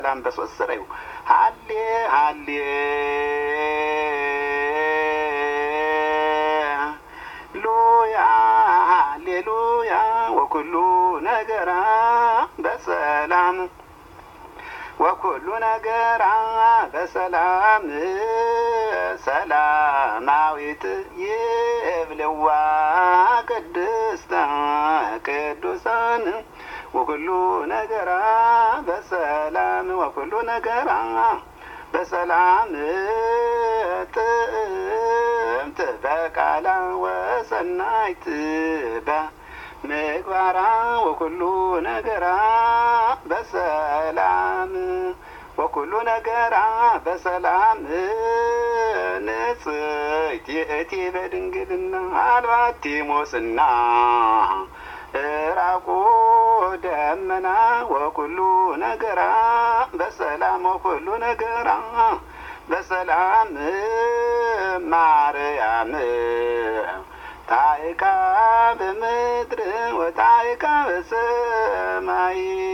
ሰላም በሶስት ስራዩ ሃሌ ሃሌ ሉያ ሃሌሉያ ወኩሉ ነገራ በሰላም ወኩሉ ነገራ በሰላም ሰላማዊት ይብልዋ ቅድስተ ቅዱሳን ወኩሉ ነገራ በሰላም ወኩሉ ነገራ በሰላም ጥምት በቃላ ወሰናይት በምግባራ ወኩሉ ነገራ በሰላም ወኩሉ ነገራ በሰላም ንጽሕት ይእቲ በድንግልና አልባቲ ሞስና ራቁ ደመና ወኩሉ ነገራ በሰላም ወኩሉ ነገራ በሰላም ማርያም ታይካ በምድር ወታይካ በሰማይ